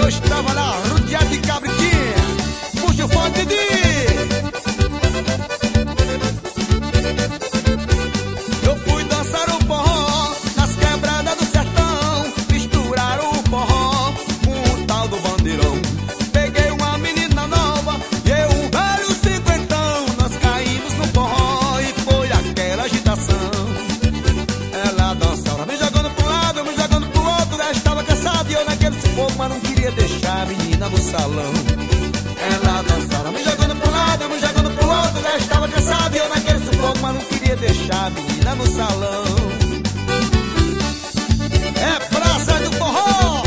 estava lá rodeado de cabritinha. Puxa o forte de... Eu fui dançar o forró nas quebradas do sertão. Misturar o forró com o tal do bandeirão. Peguei uma menina nova e eu um velho cinquentão. Nós caímos no forró e foi aquela agitação. Ela dançava me jogando pro lado, me jogando pro outro. Já estava cansado e eu naquele sufoco, mas não queria deixar a menina no salão. Ela dançava me jogando pro lado, me jogando pro outro. Já estava cansado e eu naquele sufoco, mas não queria deixar a menina no salão. É praça do forró.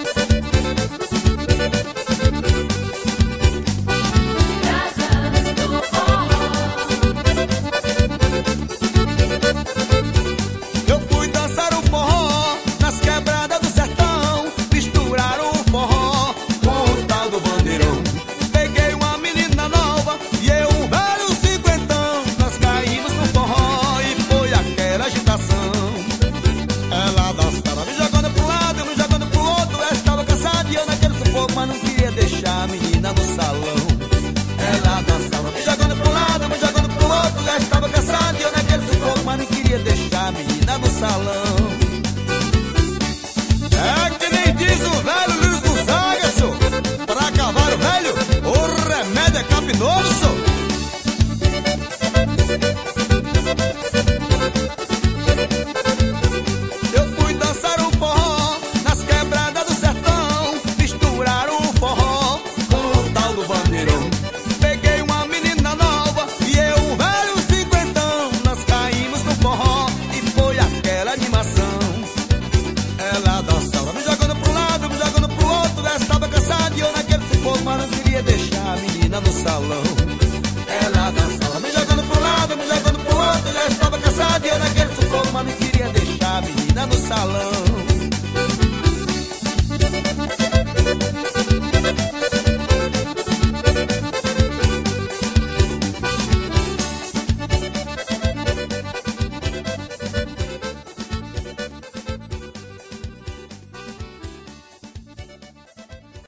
Eu fui dançar o forró nas quebradas do sertão. Misturar o forró com o tal do bandeirão. Peguei uma menina nova e eu um velho cinquentão. Nós caímos no forró e foi aquela agitação. Ela dançava me jogando pro lado, me jogando pro outro. Eu estava cansado e eu naquele sufoco, mas não queria deixar a menina no salão. Ela dançava me jogando pro lado, me jogando pro outro. Já estava cansado e eu naquele sufoco, mas não queria deixar a menina no salão. É que nem diz o velho Luiz Gonzaga, só. Pra cavalo velho, o remédio é capinoso, só. Eu fui dançar o forró nas quebradas do sertão. Misturar o forró com o tal do bandeirão. Peguei uma menina nova e eu um velho cinquentão. Nós caímos no forró e foi aquela animação. Ela dançava me jogando pro lado, me jogando pro outro. Já estava cansado e eu naquele sufoco, mas não queria deixar a menina no salão. Ela dançava me jogando pro lado, me jogando pro outro. Já estava cansado e eu naquele sufoco, mas não queria deixar a menina no salão.